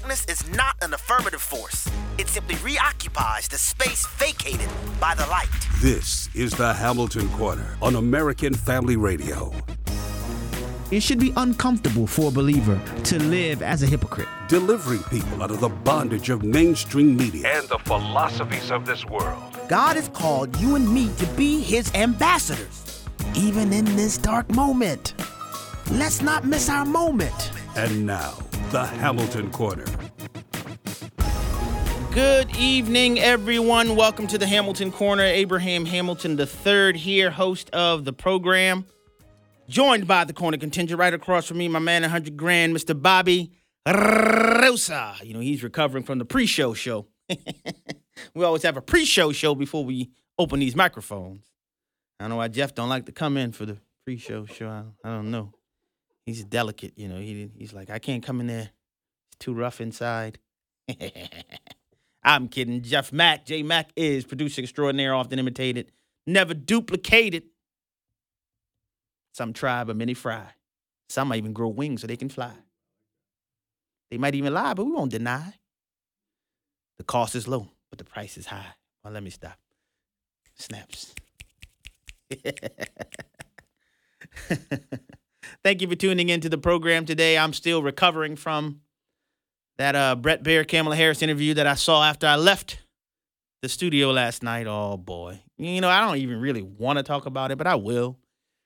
darkness is not an affirmative force. It simply reoccupies the space vacated by the light. This is the Hamilton Corner on American Family Radio. It should be uncomfortable for a believer to live as a hypocrite. Delivering people out of the bondage of mainstream media and the philosophies of this world. God has called you and me to be his ambassadors, even in this dark moment. Let's not miss our moment. And now, the Hamilton Corner. Good evening, everyone. Welcome to the Hamilton Corner. Abraham Hamilton III here, host of the program. Joined by the corner contingent right across from me, my man, 100 grand, Mr. Bobby Rosa. You know, he's recovering from the pre-show show. We always have a pre-show show before we open these microphones. I don't know why Jeff don't like to come in for the pre-show show. I don't know. He's delicate, you know. He's like, I can't come in there. It's too rough inside. I'm kidding. Jeff Mack, J Mack is producer extraordinaire, often imitated, never duplicated. Some try, but many fry. Some might even grow wings so they can fly. They might even lie, but we won't deny. The cost is low, but the price is high. Well, let me stop. Snaps. Thank you for tuning into the program today. I'm still recovering from that Brett Baer, Kamala Harris interview that I saw after I left the studio last night. Oh, boy. You know, I don't even really want to talk about it, but I will.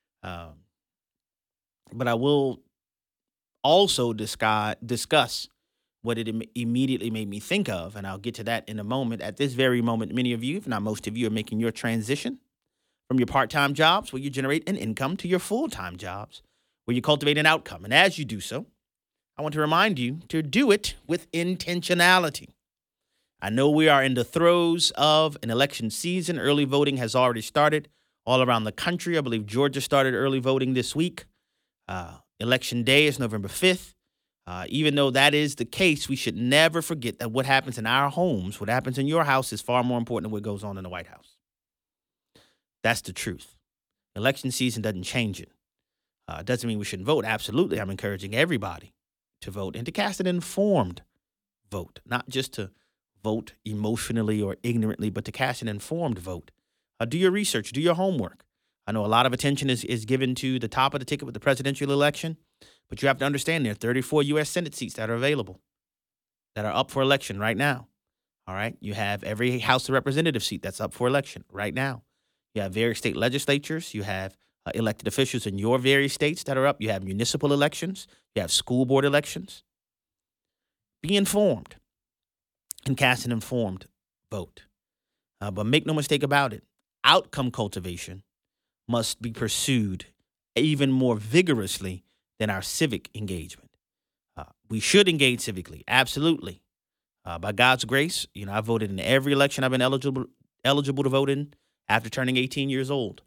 But I will also discuss what it immediately made me think of, and I'll get to that in a moment. At this very moment, many of you, if not most of you, are making your transition from your part-time jobs where you generate an income to your full-time jobs where you cultivate an outcome. And as you do so, I want to remind you to do it with intentionality. I know we are in the throes of an election season. Early voting has already started all around the country. I believe Georgia started early voting this week. Election day is November 5th. Even though that is the case, we should never forget that what happens in our homes, what happens in your house, is far more important than what goes on in the White House. That's the truth. Election season doesn't change it. Doesn't mean we shouldn't vote. Absolutely, I'm encouraging everybody to vote and to cast an informed vote, not just to vote emotionally or ignorantly, but to cast an informed vote. Do your research, do your homework. I know a lot of attention is given to the top of the ticket with the presidential election, but you have to understand there are 34 U.S. Senate seats that are available, that are up for election right now. All right? You have every House of Representatives seat that's up for election right now. You have various state legislatures. You have elected officials in your various states that are up. You have municipal elections. You have school board elections. Be informed and cast an informed vote. But make no mistake about it, outcome cultivation must be pursued even more vigorously than our civic engagement. We should engage civically, absolutely. By God's grace, you know, I voted in every election I've been eligible to vote in after turning 18 years old.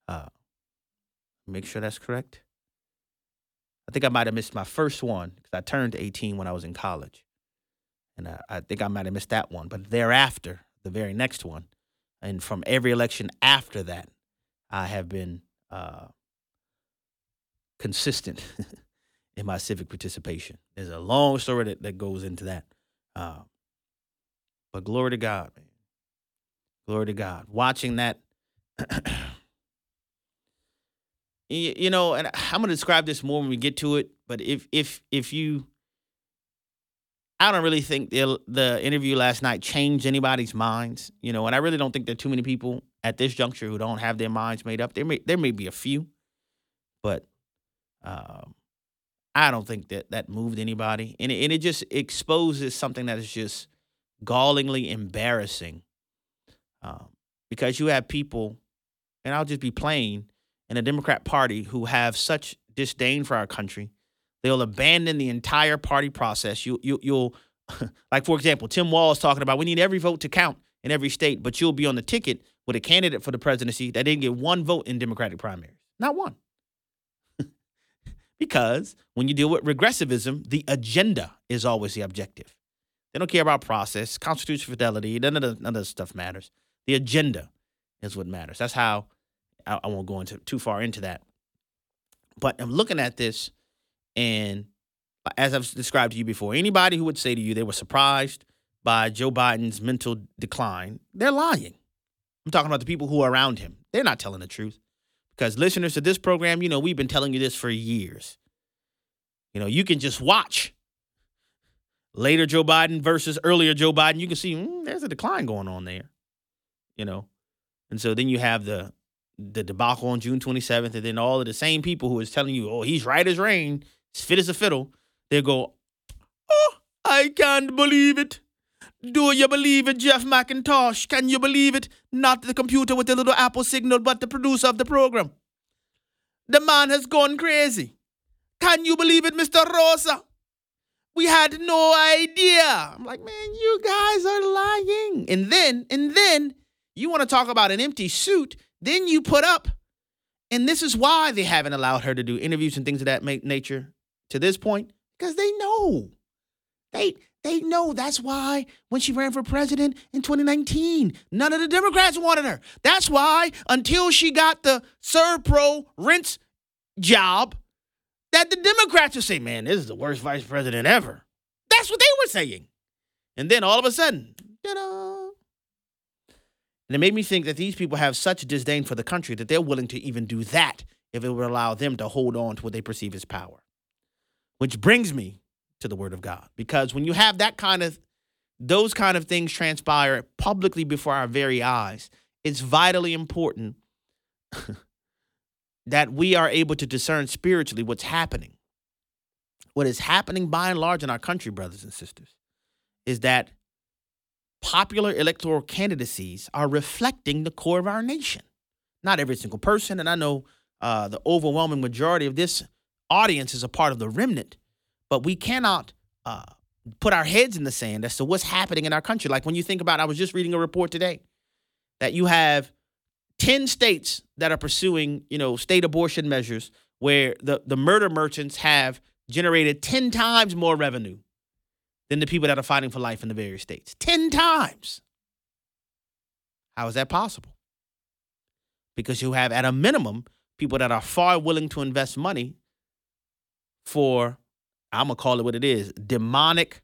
Make sure that's correct. I think I might have missed my first one because I turned 18 when I was in college. And I think I might have missed that one. But thereafter, the very next one, and from every election after that, I have been consistent in my civic participation. There's a long story that goes into that. But glory to God, man. Glory to God. Watching that, you know, and I'm going to describe this more when we get to it, but if you, I don't really think the interview last night changed anybody's minds, you know, and I really don't think there are too many people at this juncture who don't have their minds made up. There may be a few, but I don't think that moved anybody. And it just exposes something that is just gallingly embarrassing because you have people, and I'll just be plain, in the Democrat Party who have such disdain for our country. They'll abandon the entire party process. You'll like, for example, Tim Walz talking about we need every vote to count in every state, but you'll be on the ticket with a candidate for the presidency that didn't get one vote in Democratic primaries. Not one. Because when you deal with regressivism, the agenda is always the objective. They don't care about process, constitutional fidelity, none of the stuff matters. The agenda is what matters. That's how, I won't go into too far into that. But I'm looking at this, and as I've described to you before, anybody who would say to you they were surprised by Joe Biden's mental decline, they're lying. I'm talking about the people who are around him. They're not telling the truth. Because listeners to this program, we've been telling you this for years. You can just watch later Joe Biden versus earlier Joe Biden. You can see there's a decline going on there, And so then you have the debacle on June 27th, and then all of the same people who is telling you, oh, he's right as rain, he's fit as a fiddle, they go, oh, I can't believe it. Do you believe it, Jeff McIntosh? Can you believe it? Not the computer with the little Apple signal, but the producer of the program. The man has gone crazy. Can you believe it, Mr. Rosa? We had no idea. I'm like, man, you guys are lying. And then you want to talk about an empty suit, then you put up, and this is why they haven't allowed her to do interviews and things of that nature to this point, because they know. They know. That's why when she ran for president in 2019, none of the Democrats wanted her. That's why until she got the Servpro rinse job, that the Democrats would say, man, this is the worst vice president ever. That's what they were saying. And then all of a sudden, ta-da. And it made me think that these people have such disdain for the country that they're willing to even do that if it would allow them to hold on to what they perceive as power. Which brings me to the word of God. Because when you have those kind of things transpire publicly before our very eyes, it's vitally important that we are able to discern spiritually what's happening. What is happening by and large in our country, brothers and sisters, is that popular electoral candidacies are reflecting the core of our nation. Not every single person, and I know the overwhelming majority of this audience is a part of the remnant, but we cannot put our heads in the sand as to what's happening in our country. Like when you think about, I was just reading a report today that you have 10 states that are pursuing, state abortion measures where the murder merchants have generated 10 times more revenue than the people that are fighting for life in the various states. 10 times. How is that possible? Because you have, at a minimum, people that are far willing to invest money for, I'm going to call it what it is, demonic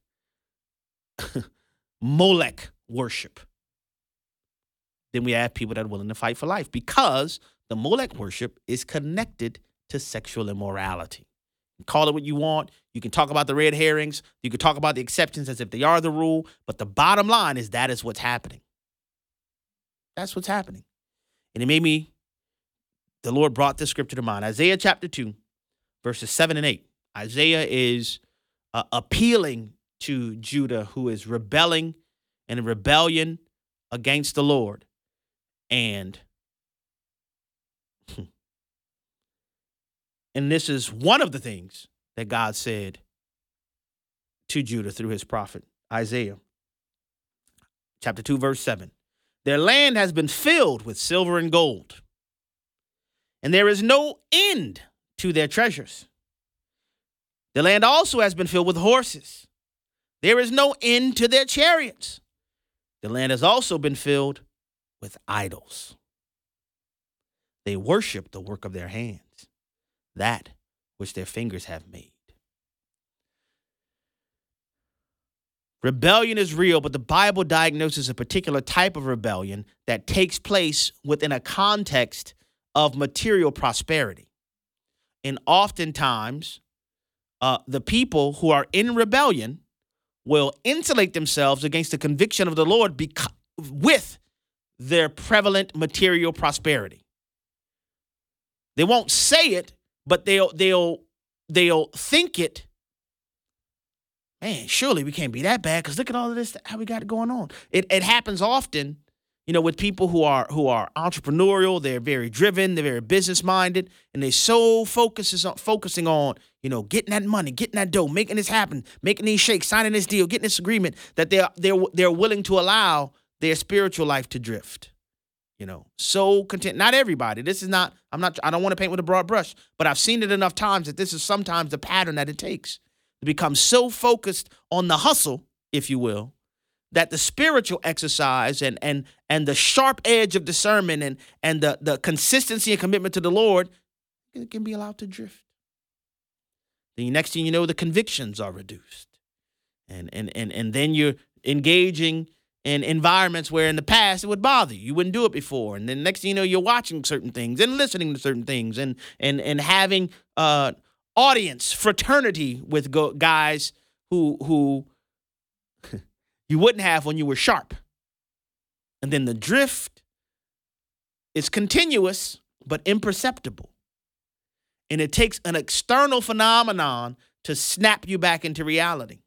Molech worship. Then we have people that are willing to fight for life because the Molech worship is connected to sexual immorality. Call it what you want. You can talk about the red herrings. You can talk about the exceptions as if they are the rule. But the bottom line is that is what's happening. That's what's happening. And it made me, the Lord brought this scripture to mind. Isaiah chapter 2, verses 7 and 8. Isaiah is appealing to Judah, who is rebelling in rebellion against the Lord. And this is one of the things that God said to Judah through his prophet, Isaiah. Chapter 2, verse 7. Their land has been filled with silver and gold, and there is no end to their treasures. The land also has been filled with horses. There is no end to their chariots. The land has also been filled with idols. They worship the work of their hands, that which their fingers have made. Rebellion is real, but the Bible diagnoses a particular type of rebellion that takes place within a context of material prosperity. And oftentimes, the people who are in rebellion will insulate themselves against the conviction of the Lord with their prevalent material prosperity. They won't say it, but they'll think it. Man, surely we can't be that bad because look at all of this, how we got it going on. It happens often, with people who are entrepreneurial. They're very driven, they're very business minded, and they're so focusing on getting that money, getting that dough, making this happen, making these shakes, signing this deal, getting this agreement, that they're willing to allow their spiritual life to drift. So content. Not everybody. I don't want to paint with a broad brush, but I've seen it enough times that this is sometimes the pattern that it takes to become so focused on the hustle, if you will, that the spiritual exercise and the sharp edge of discernment and the consistency and commitment to the Lord can be allowed to drift. The next thing you know, the convictions are reduced. And then you're engaging in environments where in the past it would bother you. You wouldn't do it before. And then next thing you know, you're watching certain things and listening to certain things and having audience, fraternity with guys who you wouldn't have when you were sharp. And then the drift is continuous but imperceptible. And it takes an external phenomenon to snap you back into reality.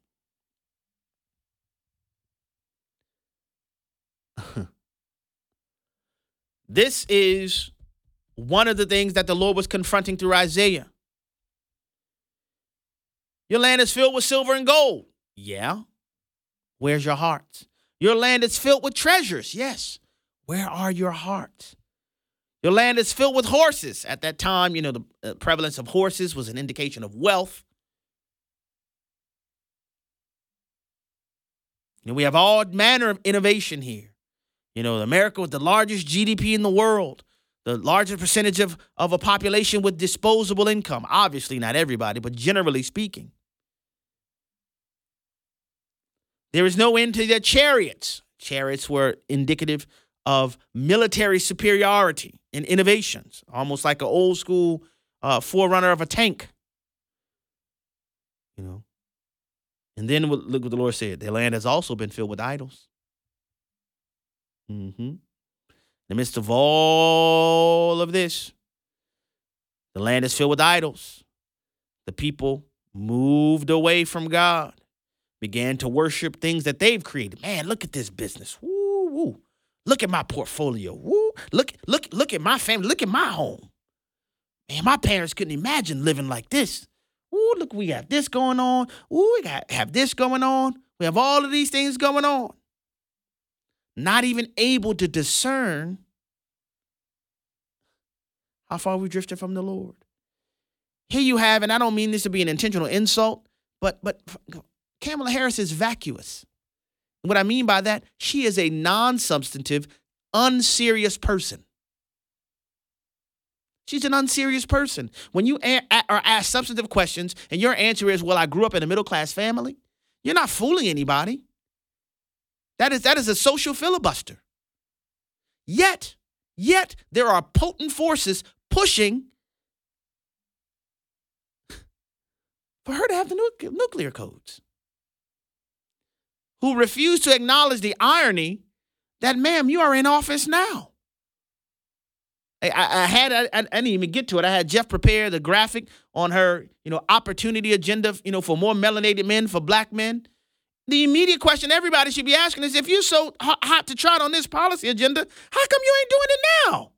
This is one of the things that the Lord was confronting through Isaiah. Your land is filled with silver and gold. Yeah. Where's your heart? Your land is filled with treasures. Yes. Where are your hearts? Your land is filled with horses. At that time, the prevalence of horses was an indication of wealth. We have all manner of innovation here. America with the largest GDP in the world, the largest percentage of a population with disposable income. Obviously, not everybody, but generally speaking. There is no end to their chariots. Chariots were indicative of military superiority and innovations, almost like an old school forerunner of a tank. And then look what the Lord said. Their land has also been filled with idols. In the midst of all of this, the land is filled with idols. The people moved away from God, began to worship things that they've created. Man, look at this business. Woo, woo. Look at my portfolio. Woo. Look at my family. Look at my home. Man, my parents couldn't imagine living like this. Ooh, look, we have this going on. Ooh, we have this going on. We have all of these things going on. Not even able to discern how far we drifted from the Lord. Here you have, and I don't mean this to be an intentional insult, but Kamala Harris is vacuous. What I mean by that, she is a non-substantive, unserious person. She's an unserious person. When you are asked substantive questions and your answer is, well, I grew up in a middle-class family, you're not fooling anybody. That is a social filibuster. Yet there are potent forces pushing for her to have the nuclear codes, who refuse to acknowledge the irony that, ma'am, you are in office now. I didn't even get to it. I had Jeff prepare the graphic on her, opportunity agenda, for more melanated men, for black men. The immediate question everybody should be asking is, if you're so hot to trot on this policy agenda, how come you ain't doing it now?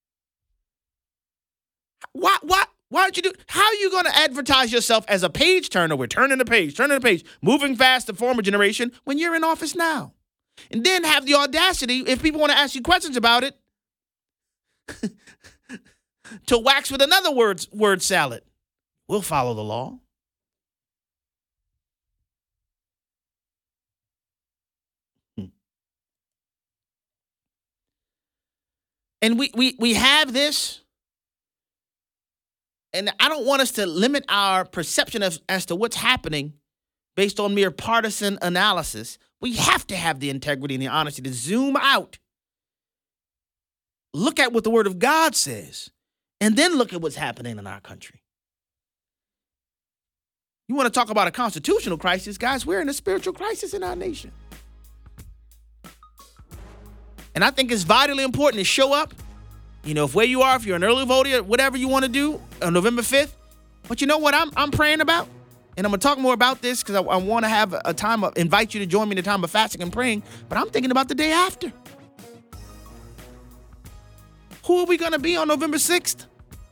Why don't you do? How are you going to advertise yourself as a page turner? We're turning the page, moving fast the former generation when you're in office now. And then have the audacity, if people want to ask you questions about it, to wax with another word salad. We'll follow the law. And we have this, and I don't want us to limit our perception as to what's happening based on mere partisan analysis. We have to have the integrity and the honesty to zoom out, look at what the Word of God says, and then look at what's happening in our country. You want to talk about a constitutional crisis, guys? We're in a spiritual crisis in our nation. And I think it's vitally important to show up, if where you are, if you're an early voter, whatever you want to do on November 5th. But you know what I'm praying about? And I'm going to talk more about this because I want to have a time of, invite you to join me in a time of fasting and praying. But I'm thinking about the day after. Who are we going to be on November 6th?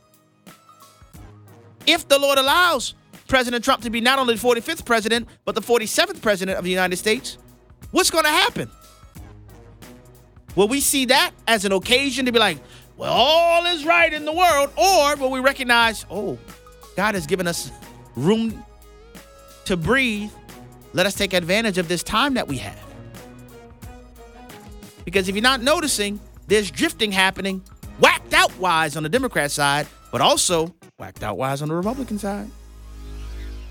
If the Lord allows President Trump to be not only the 45th president, but the 47th president of the United States, what's going to happen? Will we see that as an occasion to be like, well, all is right in the world? Or will we recognize, God has given us room to breathe. Let us take advantage of this time that we have. Because if you're not noticing, there's drifting happening, whacked out wise on the Democrat side, but also whacked out wise on the Republican side.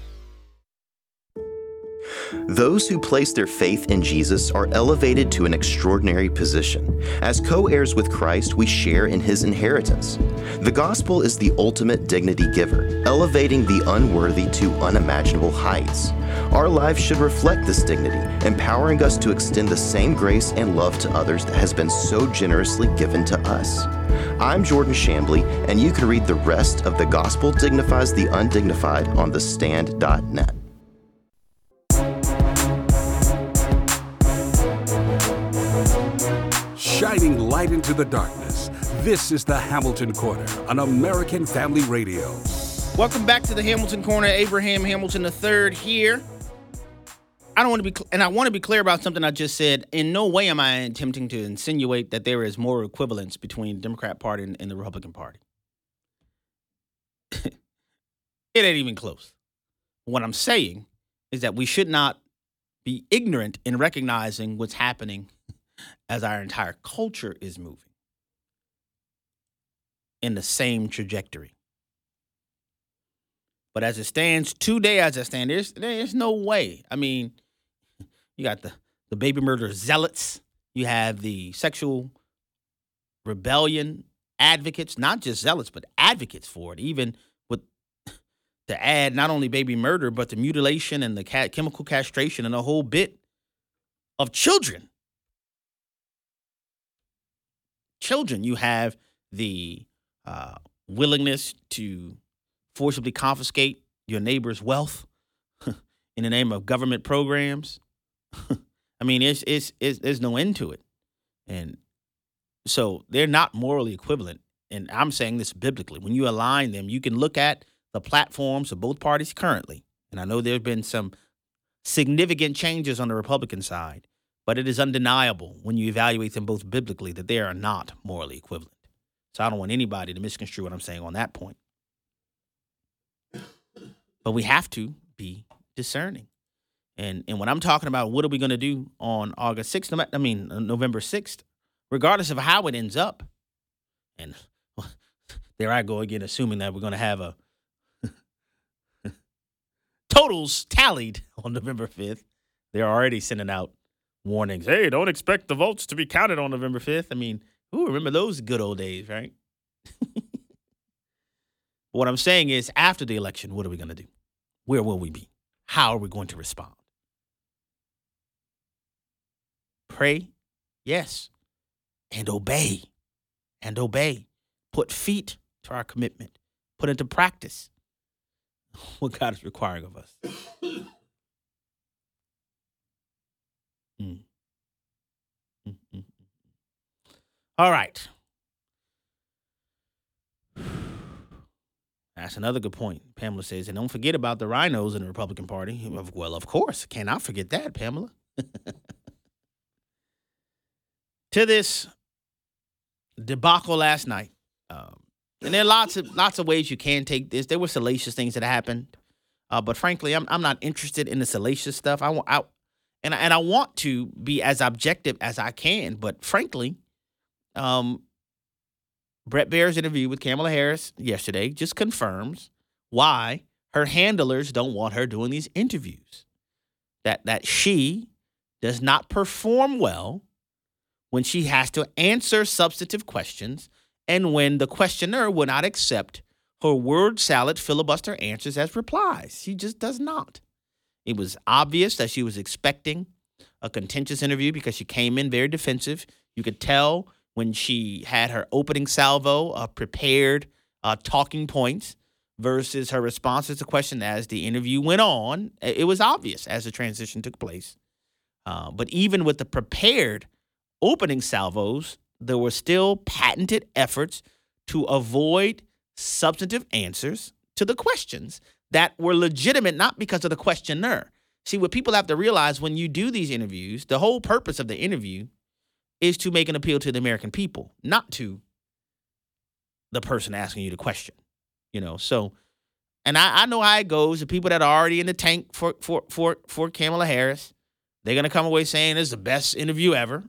Those who place their faith in Jesus are elevated to an extraordinary position. As co-heirs with Christ, we share in his inheritance. The gospel is the ultimate dignity giver, elevating the unworthy to unimaginable heights. Our lives should reflect this dignity, empowering us to extend the same grace and love to others that has been so generously given to us. I'm Jordan Shambly, and you can read the rest of The Gospel Dignifies the Undignified on thestand.net. Shining light into the darkness, this is the Hamilton Corner on American Family Radio. Welcome back to the Hamilton Corner. Abraham Hamilton III here. I want to be clear about something I just said. In no way am I attempting to insinuate that there is more equivalence between the Democrat Party and the Republican Party. It ain't even close. What I'm saying is that we should not be ignorant in recognizing what's happening as our entire culture is moving in the same trajectory. But as it stands today, there's no way. I mean, you got the baby murder zealots. You have the sexual rebellion advocates, not just zealots, but advocates for it, even with to add not only baby murder, but the mutilation and the chemical castration and a whole bit of children. You have the willingness to forcibly confiscate your neighbor's wealth in the name of government programs. I mean, there's no end to it. And so they're not morally equivalent. And I'm saying this biblically. When you align them, you can look at the platforms of both parties currently. And I know there have been some significant changes on the Republican side, but it is undeniable when you evaluate them both biblically that they are not morally equivalent. So I don't want anybody to misconstrue what I'm saying on that point. But we have to be discerning. And when I'm talking about what are we going to do on November 6th, regardless of how it ends up, and there I go again, assuming that we're going to have a totals tallied on November 5th. They're already sending out warnings. Hey, don't expect the votes to be counted on November 5th. I mean, who remember those good old days, right? What I'm saying is, after the election, what are we going to do? Where will we be? How are we going to respond? Pray, yes, and obey. And obey. Put feet to our commitment. Put into practice what God is requiring of us. All right. That's another good point. Pamela says, and don't forget about the rhinos in the Republican Party. Well, of course. Cannot forget that, Pamela. To this debacle last night. And there are lots of ways you can take this. There were salacious things that happened. But frankly, I'm not interested in the salacious stuff. I want to be as objective as I can. But frankly, Brett Baer's interview with Kamala Harris yesterday just confirms why her handlers don't want her doing these interviews. That she does not perform well when she has to answer substantive questions and when the questioner will not accept her word salad filibuster answers as replies. She just does not. It was obvious that she was expecting a contentious interview because she came in very defensive. You could tell when she had her opening salvo of prepared talking points versus her responses to questions as the interview went on. It was obvious as the transition took place. But even with the prepared opening salvos, there were still patented efforts to avoid substantive answers to the questions that were legitimate, not because of the questioner. See, what people have to realize when you do these interviews, the whole purpose of the interview is to make an appeal to the American people, not to the person asking you the question. So, and I know how it goes. The people that are already in the tank for Kamala Harris, they're going to come away saying this is the best interview ever,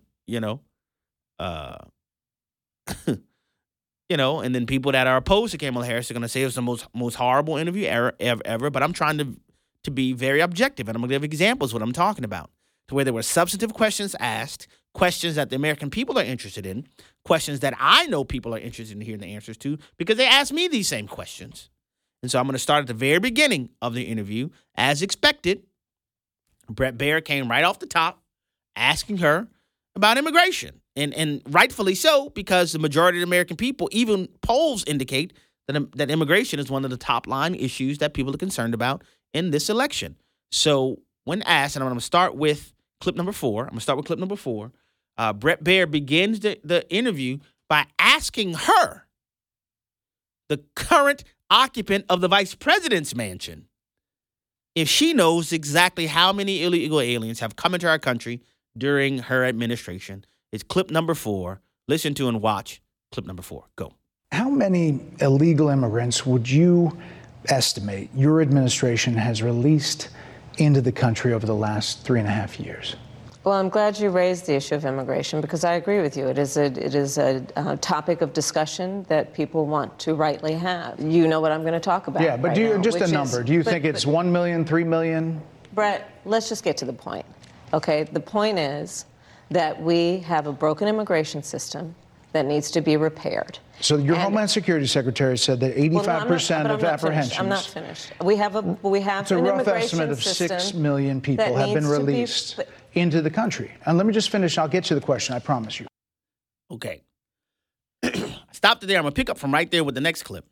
and then people that are opposed to Kamala Harris are going to say it's the most horrible interview ever. But I'm trying to be very objective. And I'm going to give examples of what I'm talking about, to where there were substantive questions asked, questions that the American people are interested in, questions that I know people are interested in hearing the answers to because they asked me these same questions. And so I'm going to start at the very beginning of the interview. As expected, Bret Baier came right off the top asking her about immigration. And rightfully so, because the majority of the American people, even polls indicate that immigration is one of the top line issues that people are concerned about in this election. So when asked, and I'm going to start with clip number 4. Bret Baier begins the interview by asking her, the current occupant of the vice president's mansion, if she knows exactly how many illegal aliens have come into our country during her administration. It's clip number 4. Listen to and watch clip number 4. Go. How many illegal immigrants would you estimate your administration has released into the country over the last 3.5 years? Well, I'm glad you raised the issue of immigration because I agree with you. It is a topic of discussion that people want to rightly have. You know what I'm going to talk about. Yeah, but right do you now, just a number? Do you think it's 1 million, 3 million? Brett, let's just get to the point. Okay, the point is that we have a broken immigration system that needs to be repaired. So your Homeland Security Secretary said that 85% of apprehensions. I'm not finished. We have it's a an rough immigration estimate of system 6 million people have been released into the country. And let me just finish. I'll get to the question. I promise you. Okay. Stop there. I'm going to pick up from right there with the next clip.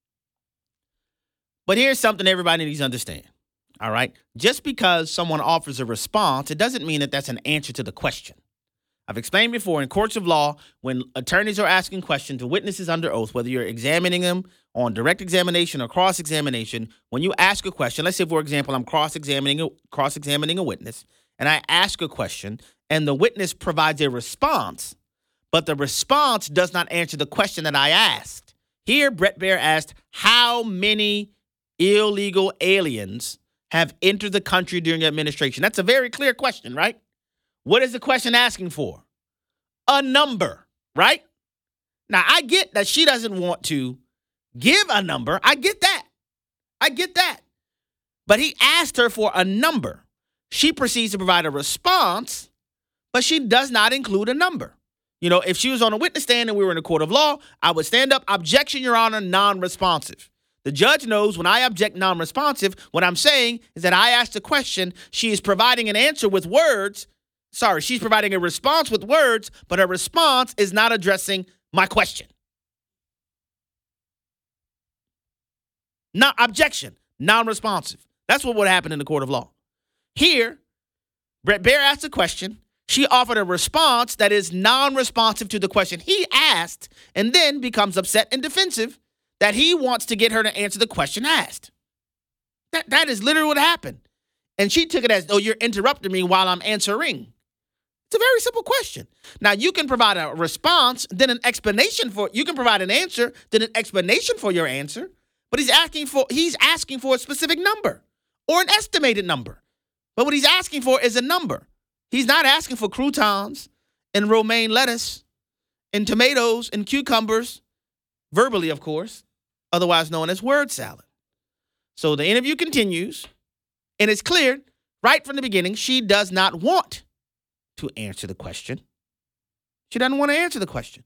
But here's something everybody needs to understand. All right. Just because someone offers a response, it doesn't mean that that's an answer to the question. I've explained before in courts of law, when attorneys are asking questions to witnesses under oath, whether you're examining them on direct examination or cross-examination, when you ask a question, let's say, for example, I'm cross-examining a witness, and I ask a question, and the witness provides a response, but the response does not answer the question that I asked. Here, Bret Baier asked, how many illegal aliens have entered the country during the administration? That's a very clear question, right? What is the question asking for? A number, right? Now, I get that she doesn't want to give a number. I get that. But he asked her for a number. She proceeds to provide a response, but she does not include a number. You know, if she was on a witness stand and we were in a court of law, I would stand up, objection, Your Honor, non-responsive. The judge knows when I object non-responsive, what I'm saying is that I asked a question, she is providing an answer with words. Sorry, she's providing a response with words, but her response is not addressing my question. Not objection, non-responsive. That's what would happen in the court of law. Here, Bret Baier asked a question. She offered a response that is non-responsive to the question he asked, and then becomes upset and defensive that he wants to get her to answer the question asked. That is literally what happened. And she took it as, oh, you're interrupting me while I'm answering. It's a very simple question. Now, you can provide a response, then an explanation for it. You can provide an answer, then an explanation for your answer. But he's asking for a specific number or an estimated number. But what he's asking for is a number. He's not asking for croutons and romaine lettuce and tomatoes and cucumbers, verbally, of course, otherwise known as word salad. So the interview continues, and it's clear right from the beginning she does not want to answer the question. She doesn't want to answer the question.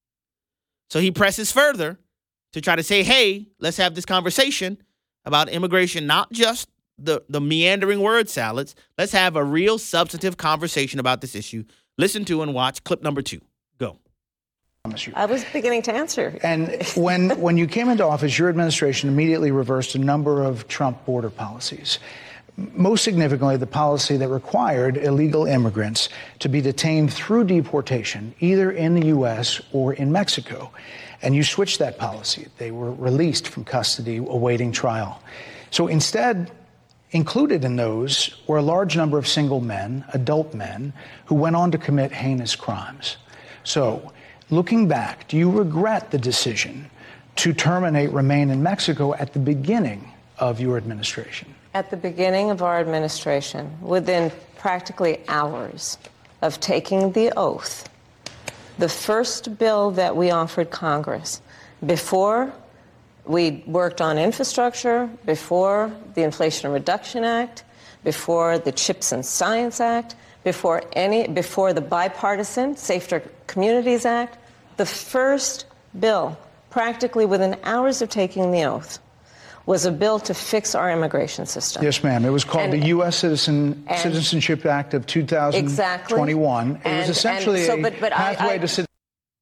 So he presses further to try to say, hey, let's have this conversation about immigration, not just the meandering word salads. Let's have a real substantive conversation about this issue. Listen to and watch clip number 2. Go. I was beginning to answer. And when you came into office, your administration immediately reversed a number of Trump border policies. Most significantly, the policy that required illegal immigrants to be detained through deportation, either in the U.S. or in Mexico. And you switched that policy. They were released from custody awaiting trial. So instead, included in those were a large number of single men, adult men, who went on to commit heinous crimes. So, looking back, do you regret the decision to terminate Remain in Mexico at the beginning of your administration? At the beginning of our administration, within practically hours of taking the oath, the first bill that we offered Congress before We worked on infrastructure before the Inflation Reduction Act, before the CHIPS and Science Act, before the bipartisan Safer Communities Act. The first bill, practically within hours of taking the oath, was a bill to fix our immigration system. Yes, ma'am. It was called the U.S. Citizenship Act of 2021. Exactly. It was essentially a pathway to citizenship.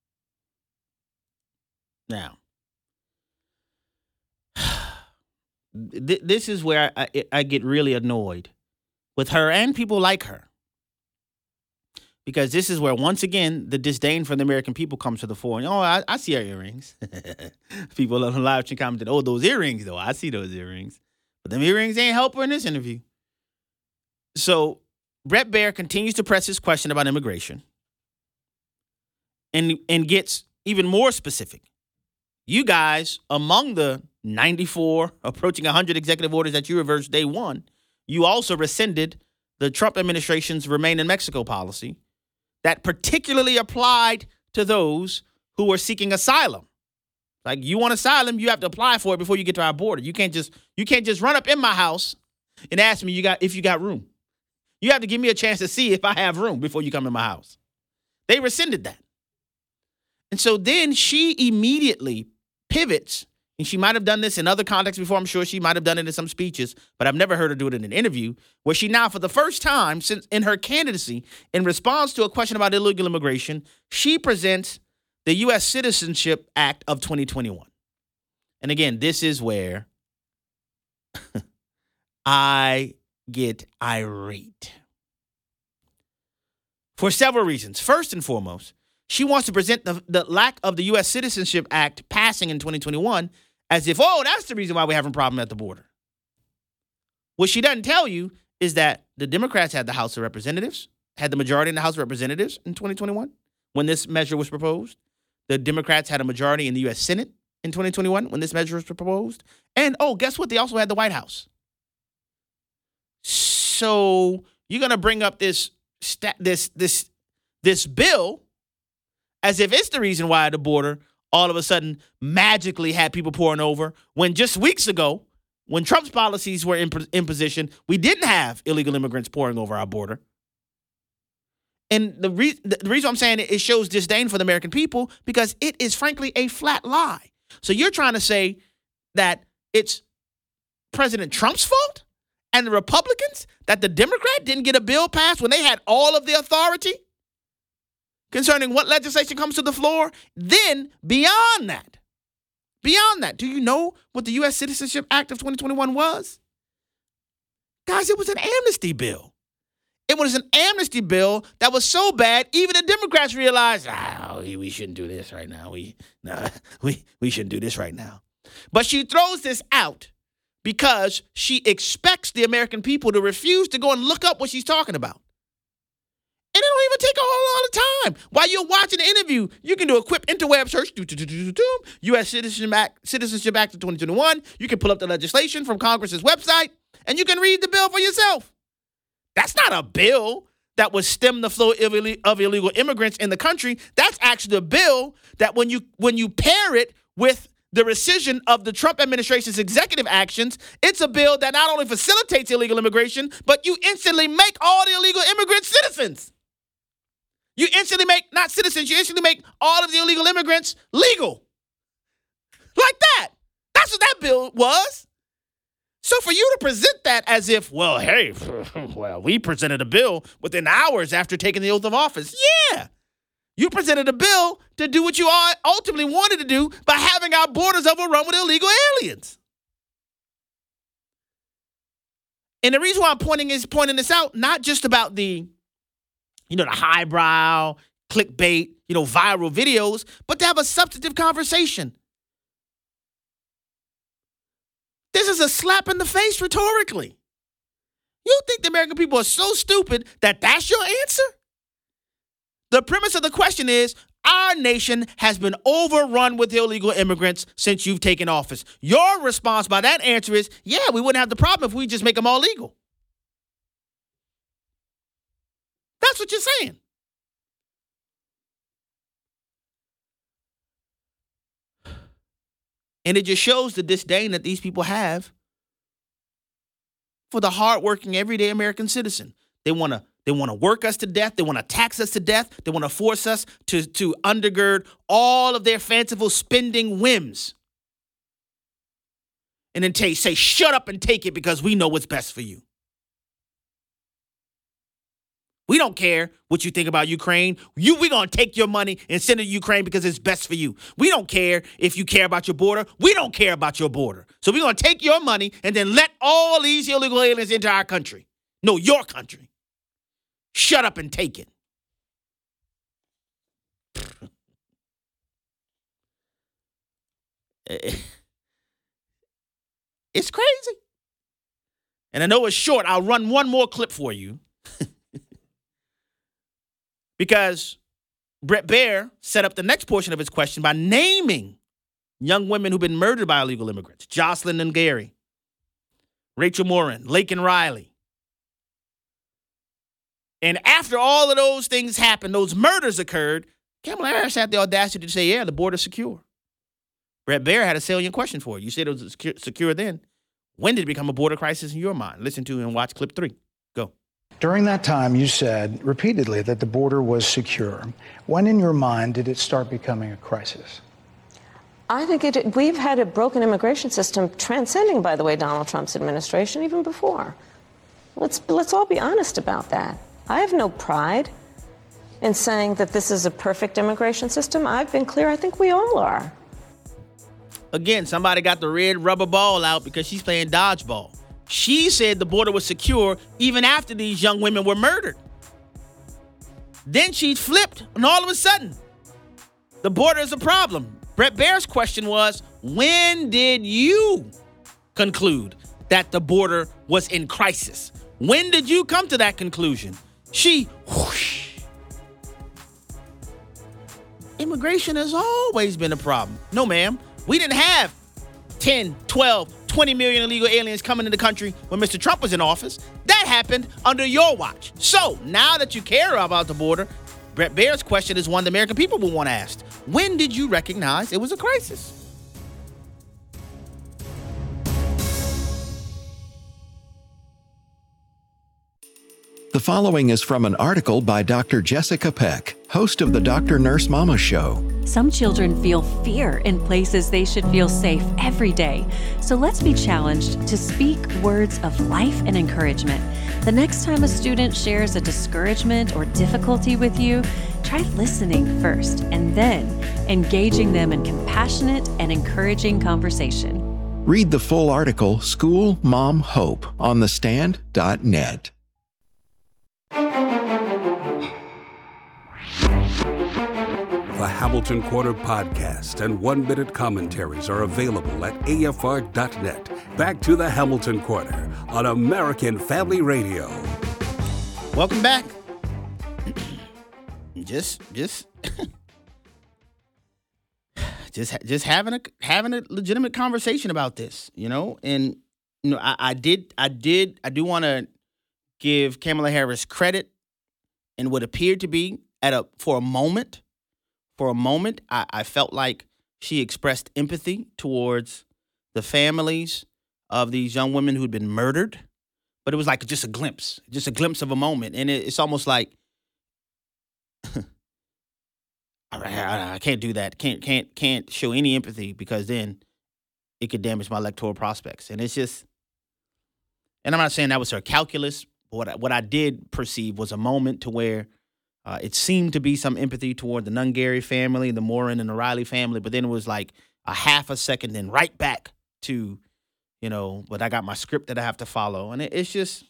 Now, this is where I get really annoyed with her and people like her. Because this is where, once again, the disdain for the American people comes to the fore. And, I see her earrings. People on the live stream commented, those earrings, though. I see those earrings. But them earrings ain't help her in this interview. So Bret Baier continues to press his question about immigration and gets even more specific. You guys, among the 94, approaching 100 executive orders that you reversed day one, you also rescinded the Trump administration's Remain in Mexico policy that particularly applied to those who were seeking asylum. Like, you want asylum, you have to apply for it before you get to our border. You can't just run up in my house and ask me if you got room. You have to give me a chance to see if I have room before you come in my house. They rescinded that. And so then she immediately pivots, and she might have done this in other contexts before. I'm sure she might have done it in some speeches, but I've never heard her do it in an interview, where she now, for the first time since in her candidacy, in response to a question about illegal immigration, she presents the U.S. Citizenship Act of 2021. And again, this is where I get irate. For several reasons. First and foremost, she wants to present the lack of the U.S. Citizenship Act passing in 2021 as if, that's the reason why we're having a problem at the border. What she doesn't tell you is that the Democrats had the House of Representatives, had the majority in the House of Representatives in 2021 when this measure was proposed. The Democrats had a majority in the U.S. Senate in 2021 when this measure was proposed. And, guess what? They also had the White House. So you're going to bring up this bill as if it's the reason why the border all of a sudden magically had people pouring over, when just weeks ago, when Trump's policies were in position, we didn't have illegal immigrants pouring over our border. And the reason I'm saying it shows disdain for the American people, because it is frankly a flat lie. So you're trying to say that it's President Trump's fault and the Republicans that the Democrat didn't get a bill passed when they had all of the authority concerning what legislation comes to the floor? Then beyond that, do you know what the U.S. Citizenship Act of 2021 was? Guys, it was an amnesty bill. It was an amnesty bill that was so bad, even the Democrats realized, we shouldn't do this right now. We shouldn't do this right now. But she throws this out because she expects the American people to refuse to go and look up what she's talking about. And it don't even take a whole lot of time. While you're watching the interview, you can do a quick interweb search, U.S. Citizenship Act of 2021. You can pull up the legislation from Congress's website, and you can read the bill for yourself. That's not a bill that would stem the flow of illegal immigrants in the country. That's actually a bill that when you pair it with the rescission of the Trump administration's executive actions, it's a bill that not only facilitates illegal immigration, but you instantly make all the illegal immigrants citizens. You instantly make, not citizens, you instantly make all of the illegal immigrants legal. Like that. That's what that bill was. So for you to present that as if, we presented a bill within hours after taking the oath of office. Yeah. You presented a bill to do what you ultimately wanted to do by having our borders overrun with illegal aliens. And the reason why I'm pointing this out, not just about the highbrow, clickbait, viral videos, but to have a substantive conversation. This is a slap in the face rhetorically. You think the American people are so stupid that that's your answer? The premise of the question is, our nation has been overrun with illegal immigrants since you've taken office. Your response by that answer is, we wouldn't have the problem if we just make them all legal. That's what you're saying. And it just shows the disdain that these people have for the hardworking, everyday American citizen. They want to work us to death. They want to tax us to death. They want to force us to undergird all of their fanciful spending whims. And then say, shut up and take it because we know what's best for you. We don't care what you think about Ukraine. We're going to take your money and send it to Ukraine because it's best for you. We don't care if you care about your border. We don't care about your border. So we're going to take your money and then let all these illegal aliens into our country. No, your country. Shut up and take it. It's crazy. And I know it's short. I'll run one more clip for you. Because Bret Baier set up the next portion of his question by naming young women who've been murdered by illegal immigrants. Jocelyn Nungari, Rachel Morin, Laken Riley. And after all of those things happened, those murders occurred, Kamala Harris had the audacity to say, yeah, the border's secure. Bret Baier had a salient question for you. You said it was secure then. When did it become a border crisis in your mind? Listen to and watch clip 3. Go. During that time, you said repeatedly that the border was secure. When in your mind did it start becoming a crisis? I think we've had a broken immigration system transcending, by the way, Donald Trump's administration even before. Let's all be honest about that. I have no pride in saying that this is a perfect immigration system. I've been clear. I think we all are. Again, somebody got the red rubber ball out because she's playing dodgeball. She said the border was secure even after these young women were murdered. Then she flipped, and all of a sudden, the border is a problem. Bret Baier's question was, when did you conclude that the border was in crisis? When did you come to that conclusion? Whoosh. Immigration has always been a problem. No, ma'am. We didn't have 10, 12, 20 million illegal aliens coming into the country when Mr. Trump was in office. That happened under your watch. So now that you care about the border, Bret Baier's question is one the American people will want to ask. When did you recognize it was a crisis? The following is from an article by Dr. Jessica Peck, host of the Dr. Nurse Mama Show. Some children feel fear in places they should feel safe every day. So let's be challenged to speak words of life and encouragement. The next time a student shares a discouragement or difficulty with you, try listening first and then engaging them in compassionate and encouraging conversation. Read the full article, School Mom Hope, on thestand.net. The Hamilton Quarter podcast and 1-minute commentaries are available at afr.net. Back to the Hamilton Quarter on American Family Radio. Welcome back. just having a legitimate conversation about this, and I do want to give Kamala Harris credit in what appeared to be for a moment, I felt like she expressed empathy towards the families of these young women who'd been murdered. But it was like just a glimpse of a moment. And it's almost like, I can't do that. Can't show any empathy because then it could damage my electoral prospects. And it's just, and I'm not saying that was her calculus. But what I did perceive was a moment to where it seemed to be some empathy toward the Nungari family, the Morin and the Riley family, but then it was like a half a second, then right back to, but I got my script that I have to follow. And it's just,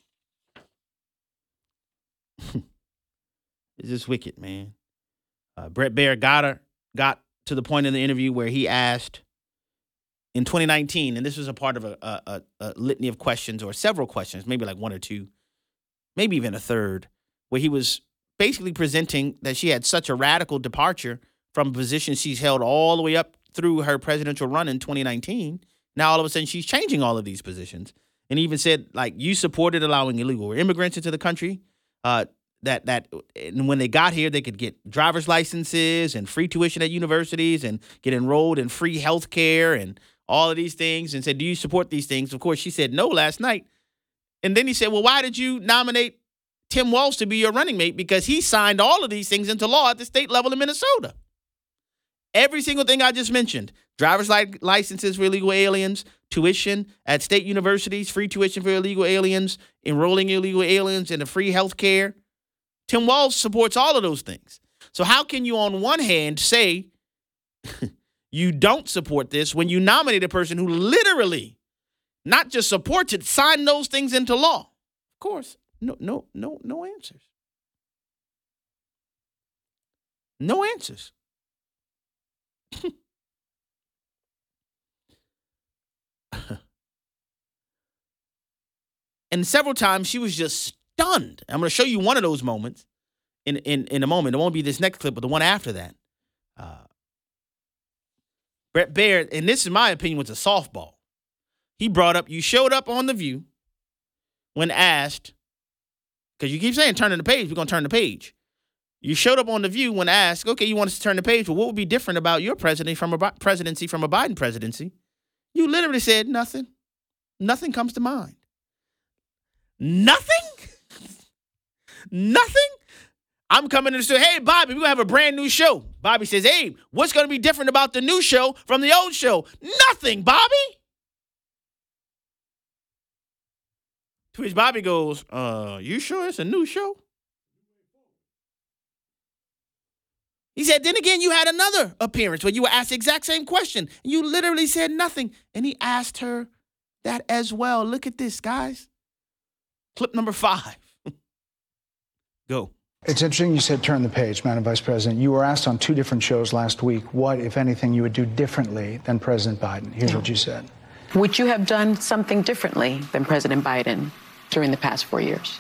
it's just wicked, man. Bret Baier got to the point in the interview where he asked in 2019, and this was a part of a litany of questions or several questions, maybe like one or two, maybe even a third, where he was basically presenting that she had such a radical departure from a position she's held all the way up through her presidential run in 2019. Now, all of a sudden, she's changing all of these positions. And even said, like, you supported allowing illegal immigrants into the country, and when they got here, they could get driver's licenses and free tuition at universities and get enrolled in free health care and all of these things and said, do you support these things? Of course, she said no last night. And then he said, well, why did you nominate Tim Walz to be your running mate? Because he signed all of these things into law at the state level in Minnesota. Every single thing I just mentioned, driver's licenses for illegal aliens, tuition at state universities, free tuition for illegal aliens, enrolling illegal aliens in the free health care. Tim Walz supports all of those things. So how can you on one hand say you don't support this when you nominate a person who literally not just supports it, signed those things into law? Of course, no answers. No answers. And several times she was just stunned. I'm going to show you one of those moments in a moment. It won't be this next clip, but the one after that. Bret Baier, and this, in my opinion, was a softball. He brought up, you showed up on The View when asked, because you keep saying turning the page, we're going to turn the page. You showed up on The View when asked, okay, you want us to turn the page, well, what would be different about your presidency from a Biden presidency? You literally said nothing. Nothing comes to mind. Nothing? Nothing? I'm coming in and say, hey, Bobby, we're going to have a brand new show. Bobby says, hey, what's going to be different about the new show from the old show? Nothing, Bobby. To which Bobby goes, you sure it's a new show? He said, then again, you had another appearance where you were asked the exact same question. And you literally said nothing. And he asked her that as well. Look at this, guys. Clip number 5. Go. It's interesting you said turn the page, Madam Vice President. You were asked on 2 different shows last week what, if anything, you would do differently than President Biden. Here's what you said. Would you have done something differently than President Biden during the past 4 years?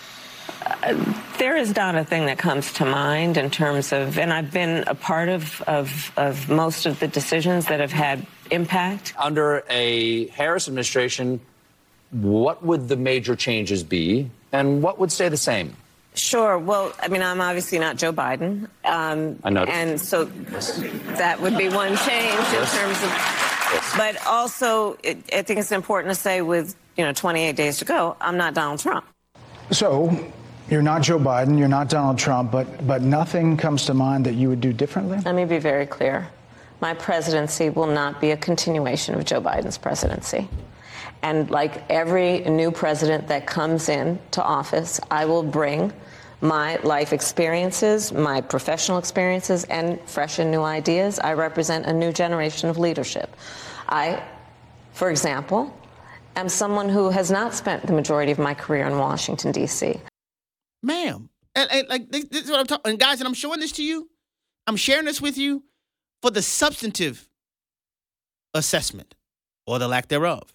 There is not a thing that comes to mind in terms of, and I've been a part of most of the decisions that have had impact. Under a Harris administration, what would the major changes be and what would stay the same? Sure. Well, I mean, I'm obviously not Joe Biden. I know. And so that would be one change in terms of, but also I think it's important to say with, 28 days to go, I'm not Donald Trump. So you're not Joe Biden, you're not Donald Trump, but nothing comes to mind that you would do differently? Let me be very clear. My presidency will not be a continuation of Joe Biden's presidency. And like every new president that comes into office, I will bring my life experiences, my professional experiences, and fresh and new ideas. I represent a new generation of leadership. I, for example, am someone who has not spent the majority of my career in Washington, D.C. Ma'am, and like this is what I'm talking. And guys, and I'm showing this to you. I'm sharing this with you for the substantive assessment or the lack thereof.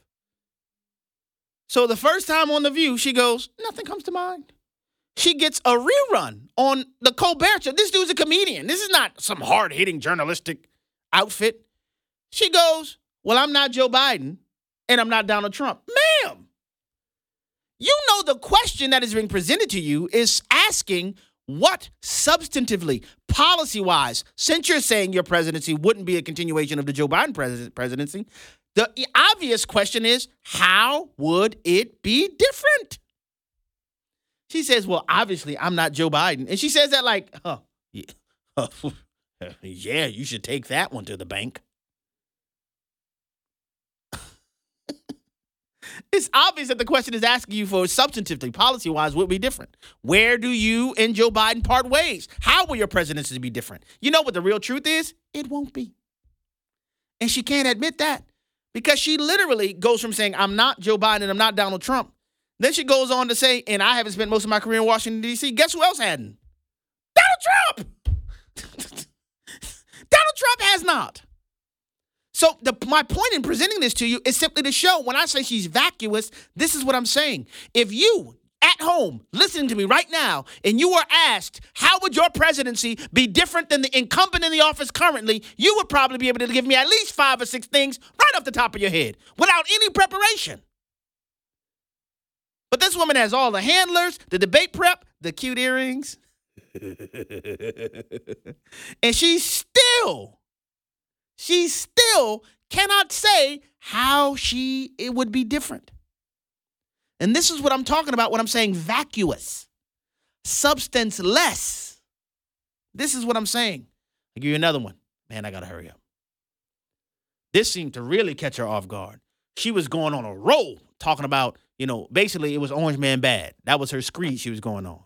So the first time on The View, she goes, nothing comes to mind. She gets a rerun on the Colbert Show. This dude's a comedian. This is not some hard-hitting journalistic outfit. She goes, well, I'm not Joe Biden, and I'm not Donald Trump. Ma'am, you know the question that is being presented to you is asking what substantively, policy-wise, since you're saying your presidency wouldn't be a continuation of the Joe Biden presidency, the obvious question is, how would it be different? She says, well, obviously, I'm not Joe Biden. And she says that like, yeah, you should take that one to the bank. It's obvious that the question is asking you for substantively, policy-wise, would be different. Where do you and Joe Biden part ways? How will your presidency be different? You know what the real truth is? It won't be. And she can't admit that because she literally goes from saying, I'm not Joe Biden and I'm not Donald Trump. Then she goes on to say, and I haven't spent most of my career in Washington, D.C. Guess who else hadn't? Donald Trump! Donald Trump has not. So my point in presenting this to you is simply to show when I say she's vacuous, this is what I'm saying. If you at home listening to me right now and you were asked, how would your presidency be different than the incumbent in the office currently, you would probably be able to give me at least 5 or 6 things right off the top of your head without any preparation. But this woman has all the handlers, the debate prep, the cute earrings. And she she still cannot say how it would be different. And this is what I'm talking about when I'm saying vacuous, substance-less. This is what I'm saying. I'll give you another one. Man, I got to hurry up. This seemed to really catch her off guard. She was going on a roll talking about, basically it was Orange Man bad. That was her screed she was going on.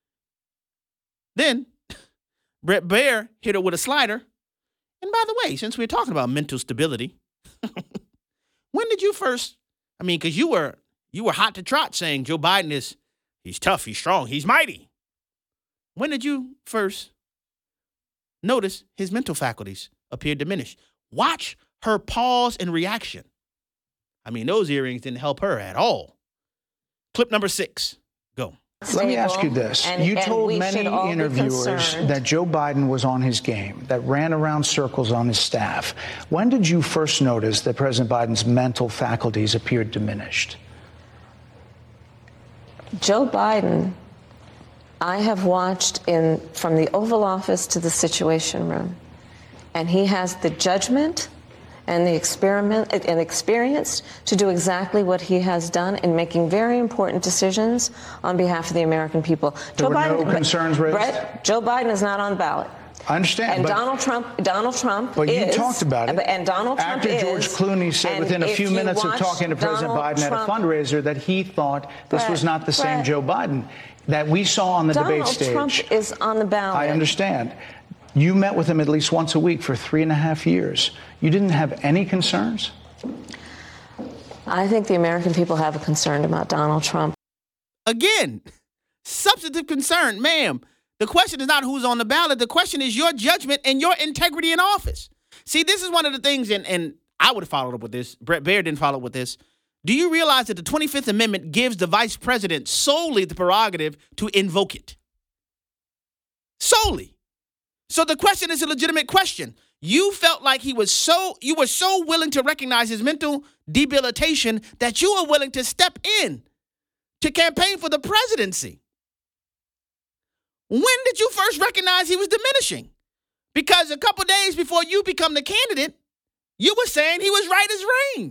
Then Bret Baier hit her with a slider. And by the way, since we're talking about mental stability, when did you first, because you were hot to trot saying Joe Biden he's tough, he's strong, he's mighty. When did you first notice his mental faculties appear diminished? Watch her pause and reaction. Those earrings didn't help her at all. Clip number 6. Go. Let me ask you this. You told many interviewers that Joe Biden was on his game, that ran around circles on his staff. When did you first notice that President Biden's mental faculties appeared diminished? Joe Biden, I have watched from the Oval Office to the Situation Room, and he has the judgment and the experience to do exactly what he has done in making very important decisions on behalf of the American people. There were no concerns raised? Brett, Joe Biden is not on the ballot. I understand. And Donald Trump But you talked about it. And Donald Trump After George Clooney said within a few minutes of talking to President Biden at a fundraiser that he thought this was not the same Joe Biden that we saw on the debate stage. Donald Trump is on the ballot. I understand. You met with him at least once a week for 3.5 years. You didn't have any concerns? I think the American people have a concern about Donald Trump. Again, substantive concern. Ma'am, the question is not who's on the ballot. The question is your judgment and your integrity in office. See, this is one of the things, and I would have followed up with this. Bret Baier didn't follow up with this. Do you realize that the 25th Amendment gives the vice president solely the prerogative to invoke it? Solely. So the question is a legitimate question. You felt like you were so willing to recognize his mental debilitation that you were willing to step in to campaign for the presidency. When did you first recognize he was diminishing? Because a couple days before you become the candidate, you were saying he was right as rain.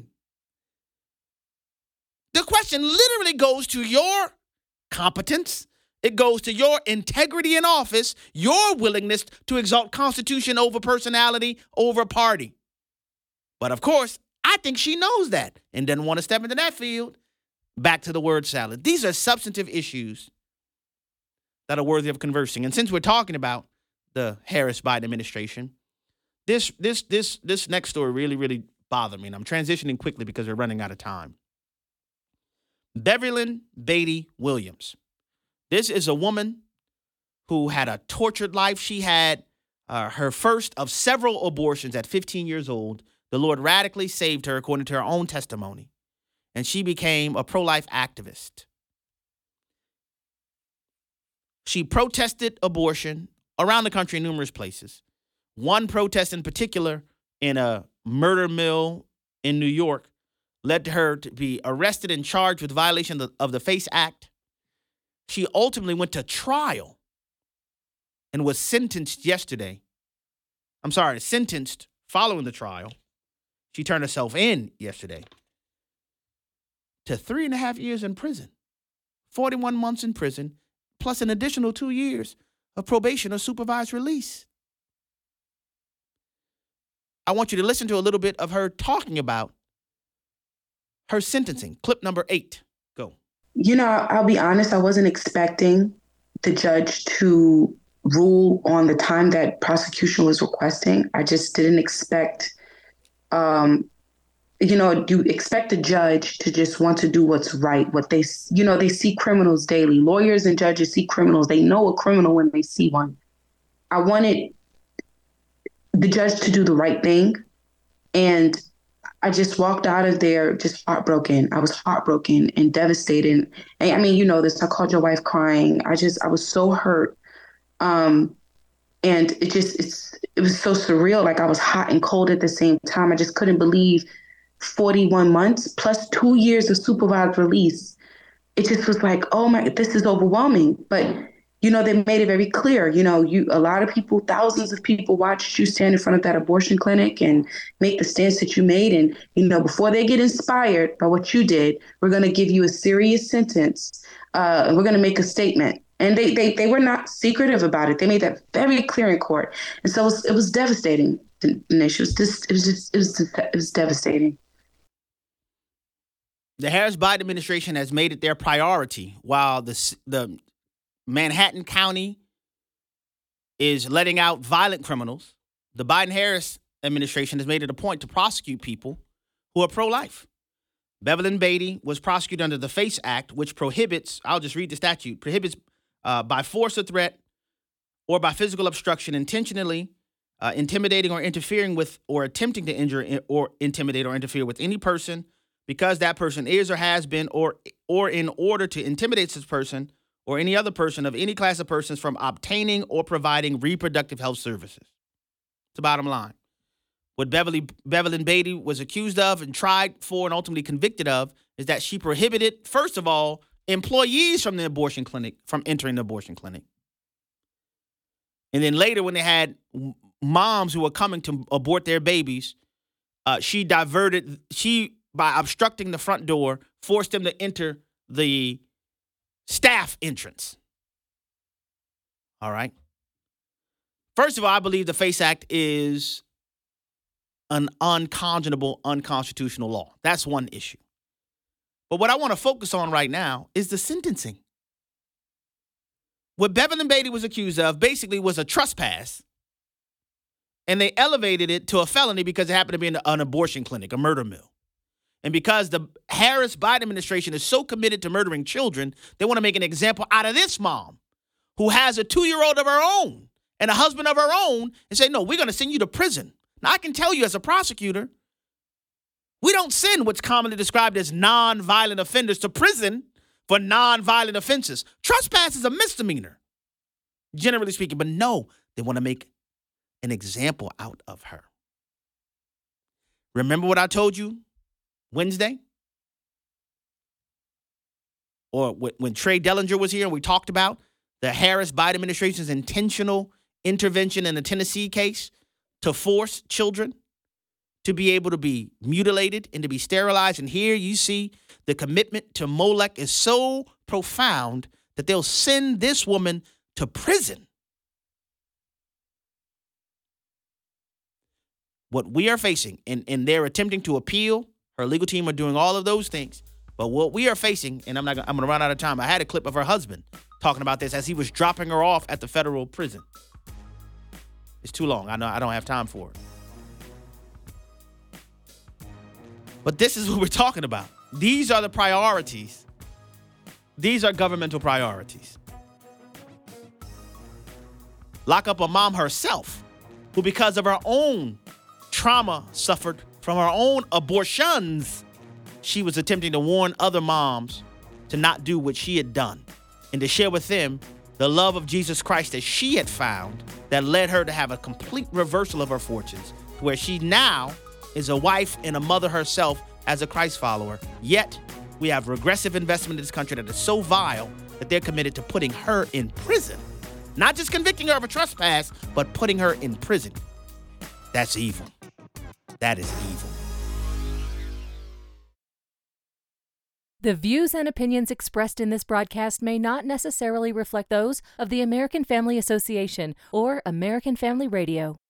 The question literally goes to your competence. It goes to your integrity in office, your willingness to exalt Constitution over personality, over party. But of course, I think she knows that and doesn't want to step into that field. Back to the word salad. These are substantive issues that are worthy of conversing. And since we're talking about the Harris-Biden administration, this next story really bothered me. And I'm transitioning quickly because we're running out of time. Beverlyn Beatty Williams. This is a woman who had a tortured life. She had her first of several abortions at 15 years old. The Lord radically saved her, according to her own testimony, and she became a pro-life activist. She protested abortion around the country in numerous places. One protest in particular in a murder mill in New York led to her to be arrested and charged with violation of the FACE Act. She ultimately went to trial and was sentenced sentenced following the trial. She turned herself in yesterday to 3.5 years in prison, 41 months in prison, plus an additional 2 years of probation or supervised release. I want you to listen to a little bit of her talking about her sentencing. Clip number 8. Go. I'll be honest, I wasn't expecting the judge to rule on the time that prosecution was requesting. I just didn't expect, you expect a judge to just want to do what's right. They see criminals daily. Lawyers and judges see criminals. They know a criminal when they see one. I wanted the judge to do the right thing. And I just walked out of there just heartbroken. I was heartbroken and devastated. And this, I called your wife crying. I was so hurt. And it was so surreal. Like I was hot and cold at the same time. I just couldn't believe 41 months plus 2 years of supervised release. It just was like, oh my, this is overwhelming. But, they made it very clear, a lot of people, thousands of people watched you stand in front of that abortion clinic and make the stance that you made. And, before they get inspired by what you did, we're going to give you a serious sentence. And we're going to make a statement. And they were not secretive about it. They made that very clear in court. And so it was devastating, Dinesh. It was devastating. The Harris-Biden administration has made it their priority, while the Manhattan County is letting out violent criminals. The Biden-Harris administration has made it a point to prosecute people who are pro-life. Beverly Beatty was prosecuted under the FACE Act, which prohibits, I'll just read the statute, prohibits by force or threat or by physical obstruction intentionally intimidating or interfering with or attempting to injure or intimidate or interfere with any person because that person is or has been or in order to intimidate this person or any other person of any class of persons from obtaining or providing reproductive health services. It's the bottom line. What Beverly Beatty was accused of and tried for and ultimately convicted of is that she prohibited, first of all, employees from the abortion clinic from entering the abortion clinic. And then later, when they had moms who were coming to abort their babies, she, by obstructing the front door, forced them to enter the staff entrance. All right. First of all, I believe the FACE Act is an unconscionable, unconstitutional law. That's one issue. But what I want to focus on right now is the sentencing. What Beverly Beatty was accused of basically was a trespass, and they elevated it to a felony because it happened to be an abortion clinic, a murder mill. And because the Harris-Biden administration is so committed to murdering children, they want to make an example out of this mom who has a 2-year-old of her own and a husband of her own and say, no, we're going to send you to prison. Now, I can tell you as a prosecutor, we don't send what's commonly described as non-violent offenders to prison for non-violent offenses. Trespass is a misdemeanor, generally speaking. But no, they want to make an example out of her. Remember what I told you Wednesday? Or when Trey Dellinger was here and we talked about the Harris-Biden administration's intentional intervention in the Tennessee case to force children to be able to be mutilated and to be sterilized. And here you see the commitment to Molech is so profound that they'll send this woman to prison. What we are facing, and they're attempting to appeal, her legal team are doing all of those things. But what we are facing, and I'm going to run out of time. I had a clip of her husband talking about this as he was dropping her off at the federal prison. It's too long. I know I don't have time for it. But this is what we're talking about. These are the priorities. These are governmental priorities. Lock up a mom herself who, because of her own trauma suffered from her own abortions, she was attempting to warn other moms to not do what she had done and to share with them the love of Jesus Christ that she had found that led her to have a complete reversal of her fortunes, where she now is a wife and a mother herself as a Christ follower. Yet, we have regressive investment in this country that is so vile that they're committed to putting her in prison. Not just convicting her of a trespass, but putting her in prison. That's evil. That is evil. The views and opinions expressed in this broadcast may not necessarily reflect those of the American Family Association or American Family Radio.